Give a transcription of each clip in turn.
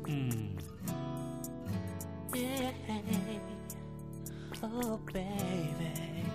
Yeah. Oh, baby.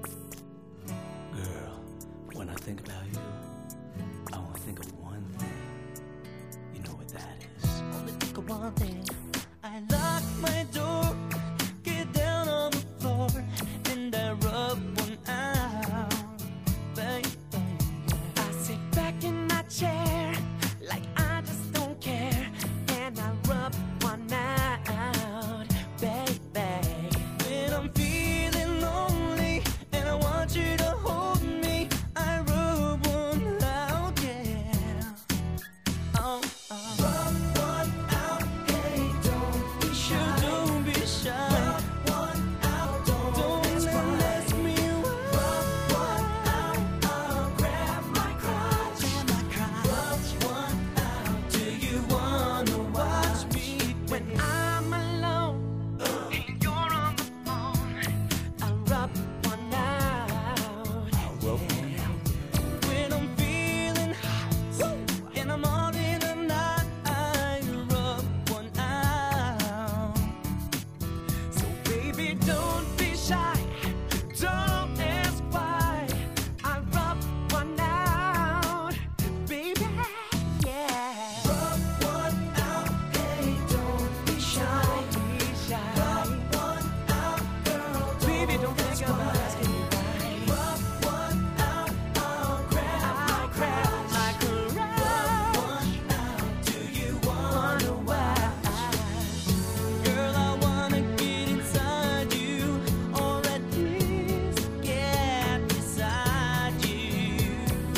Girl, when I think about you, I wanna think of one thing. You know what that is? Only think of one thing. I lock my door, get down on the floor, and I rub one out, baby. I sit back in my chair like I just don't care, and I rub one out, baby. When I'm feeling lonely and I want you to hold me, I rub one out, yeah. Oh, oh. Rub one out, hey, don't be shy. Don't be shy. Rub one out, don't ask me why. Rub one out, I'll grab my crotch. Rub one out, do you wanna watch me when I'm alone and you're on the phone? I rub one out. When I'm feeling hot and I'm all in a knot, I rub one out. So baby, don't be shy, don't ask why. I rub one out, baby, yeah. Rub one out, hey, don't be shy. Rub one out, girl, baby, don't think about asking me why. Rub one out, I'll grab my crotch. Rub one out, do you wanna watch? Girl, I wanna get inside you, or at least get beside you.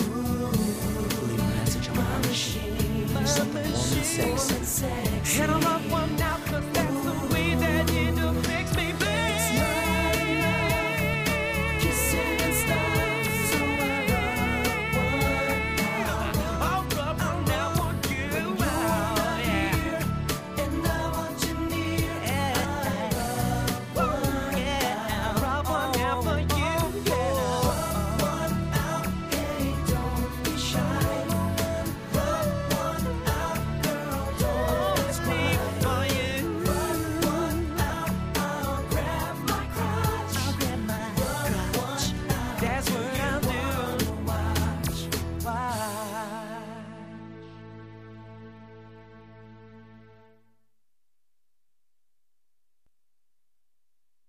Leave a message on my machine. Something warm and sexy. And I'm